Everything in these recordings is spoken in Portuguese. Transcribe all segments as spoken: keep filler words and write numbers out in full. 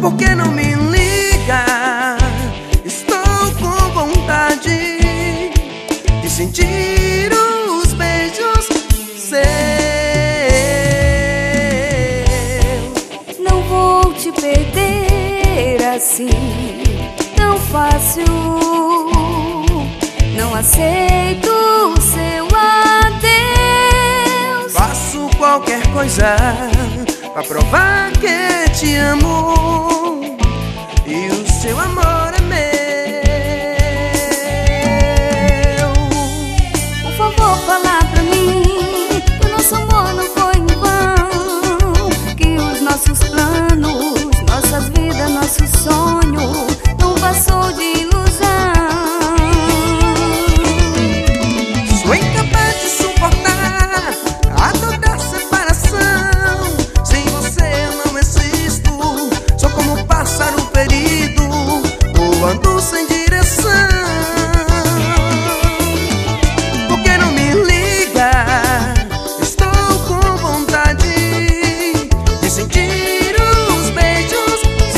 Por que não me liga? Estou com vontade de sentir os beijos seus. Não vou te perder assim tão fácil. Não aceito o seu adeus. Faço qualquer coisa pra provar que te amo, e o seu amor é meu. Por favor, fala pra mim que o nosso amor não foi em vão, que os nossos planos, nossas vidas, nosso sonho não passou de ilusão. Sou incapaz de suportar a toda separação. Sem você eu não existo, sou como um pássaro ferido, voando sem direção. Por que não me liga? Estou com vontade de sentir os beijos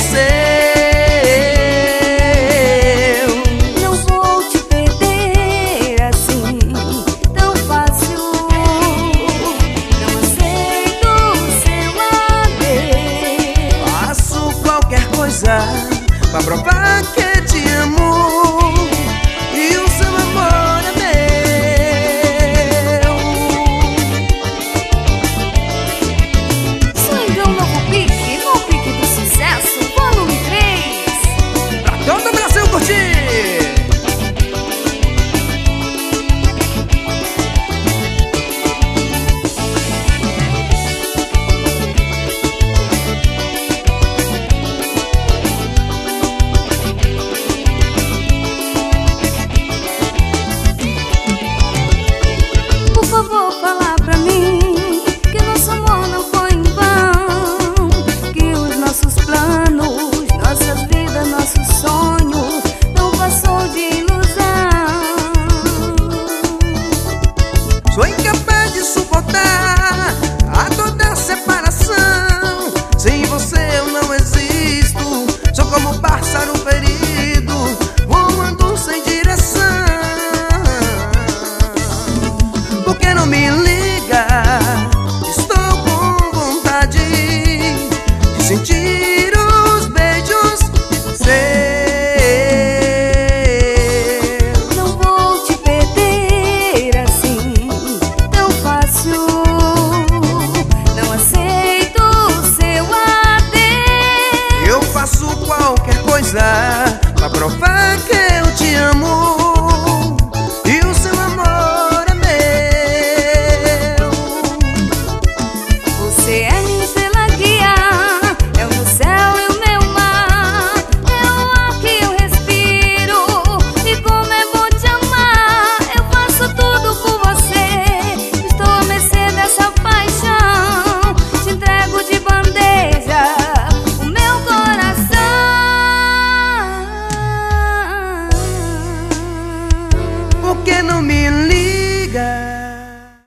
seus. Não vou te perder assim tão fácil. Não aceito o seu adeus. Faço qualquer coisa pra provar que